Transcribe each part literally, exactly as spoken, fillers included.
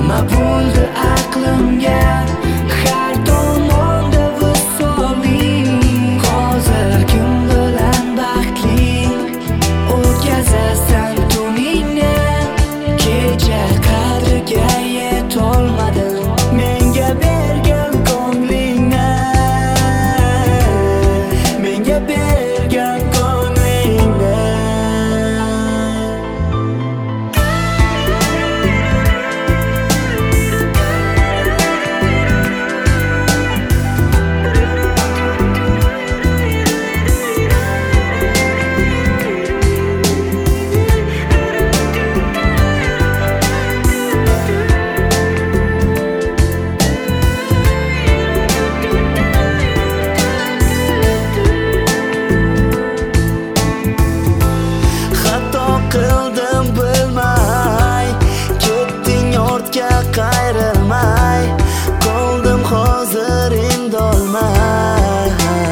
Nima bo'ldi aqlimga har tomonda visoling. Hozir kim bilan baxtli o'tkazasan tuningni. Kecha qadriga yetolmadim menga bergan ko'nglingni, menga bergan ko'nglingni. Qildim bilmay, ketding ortga qayrilmay, qoldim hozir indolmay.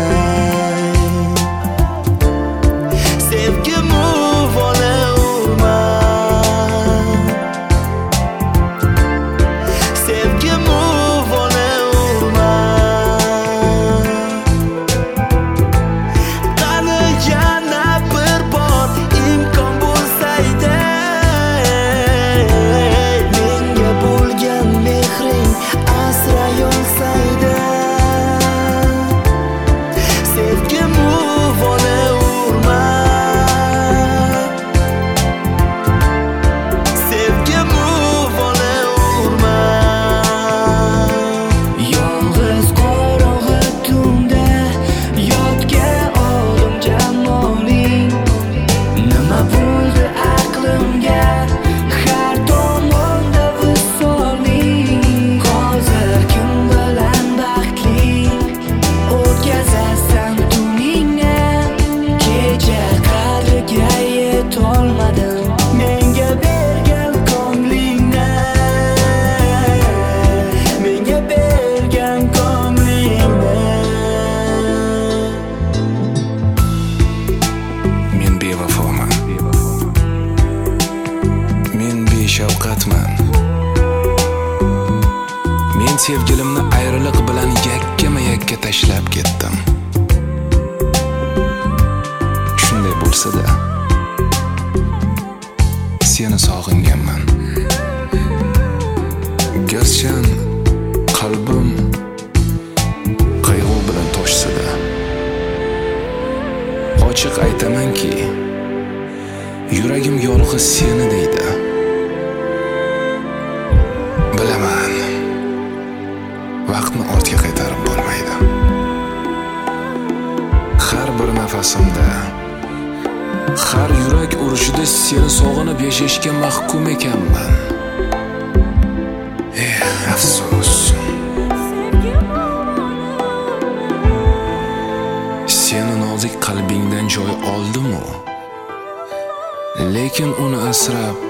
Sevgim uvoli urma, sevgim uvoli urma. Qani yana bir bor imkon bo'lsaydi, menga bo'lgan mehring asray olsaydi. Sevgim uvoli urma, sevgim uvoli urma. Yolg'iz qorong'i tunda yodga oldim jamoling. Nima bo'ldi aqlimga har tomonda visoling. Hozir kim bilan baxtli o'tkazasan tuningni. Kecha qadriga yetolmadim menga bergan ko'nglingni, menga bergan ko'nglingni. Men bevafoman, men beshafqatman. Men sevgilimni ayriliq bilan yakkama-yakka tashlab ketdim. Shunday bo'lsa-da, seni sog'inganman. Garchi qalbim qayg'u bilan toshsa-da, ochiq aytamanki, yuragim yolg'iz seni deydi. Bilaman, vaqtni ortga qaytarib bo'lmaydi. Har bir nafasimda, har yurak urishida seni sog'inib yashashga mahkum ekanman. Eh, afsus. Seni nozik qalbingdan joy oldim-u, lekin uni asrab